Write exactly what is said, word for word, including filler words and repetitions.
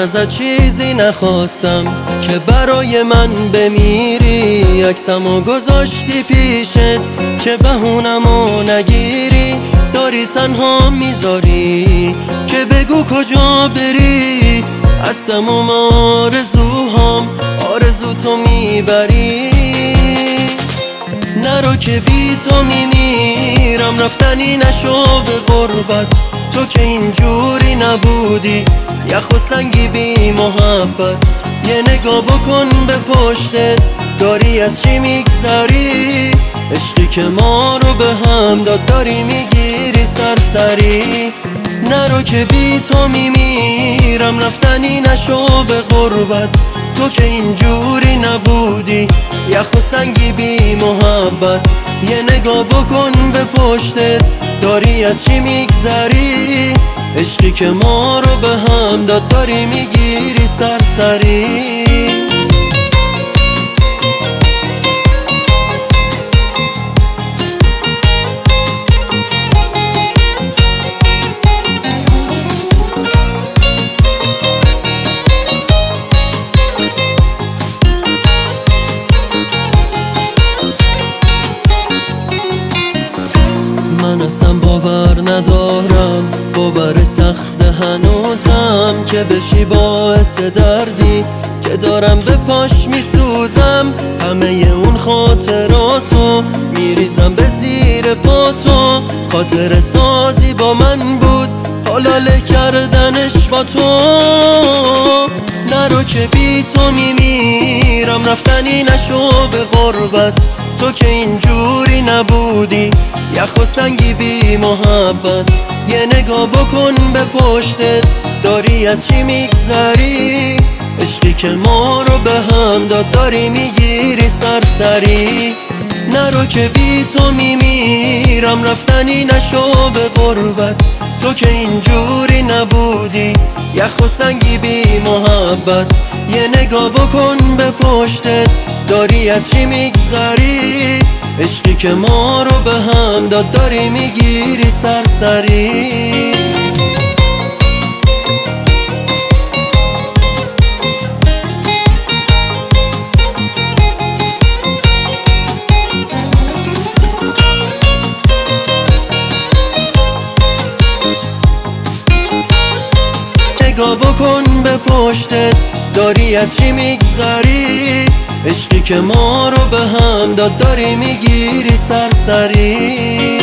ازت چیزی نخواستم که برای من بمیری، عکسمو گذاشتی پیشت که بهونمو نگیری. داری تنها میذاری که بگو کجا بری، از تموم آرزوهام آرزو تو میبری. نرو که بی تو میمیرم، رفتنی نشو به غربت. تو که اینجوری نبودی، یخ و سنگی بی محبت. یه نگاه بکن به پشتت، داری از چی میگذری؟ عشقی که ما رو به هم داد داری میگیری سرسری. نرو که بی تو میمیرم، رفتنی نشو به غربت. تو که اینجوری نبودی، یخ و سنگی بی محبت. یه نگاه بکن به پشتت، داری از چی میگذری؟ عشقی که ما رو به هم داد داری میگیری سرسری. من اصلا باور ندارم، باور سخت هنوزم که بشی باعث دردی که دارم به پاش میسوزم. همه اون خاطراتو میریزم به زیر پاتو، خاطر سازی با من بود حالاله کردنش با تو. نرو که بی تو میمیرم، رفتنی نشو به غربت. تو که اینجوری نبودی، یخ و سنگی بی محبت. یه نگاه بکن به پشتت، داری از چی میگذری؟ عشقی که ما رو به هم داد داری میگیری سرسری. نرو که بی تو میمیرم، رفتنی نشو به غربت. تو که اینجوری نبودی، یخ و سنگی بی محبت. یه نگاه بکن به پشتت، داری از چی میگذری؟ عشقی که ما رو به هم داد داری میگیری سرسری. نگاه بکن به پشتت، داری از چی میگذری؟ عشقی که ما رو به هم داد داری میگیری سرسری.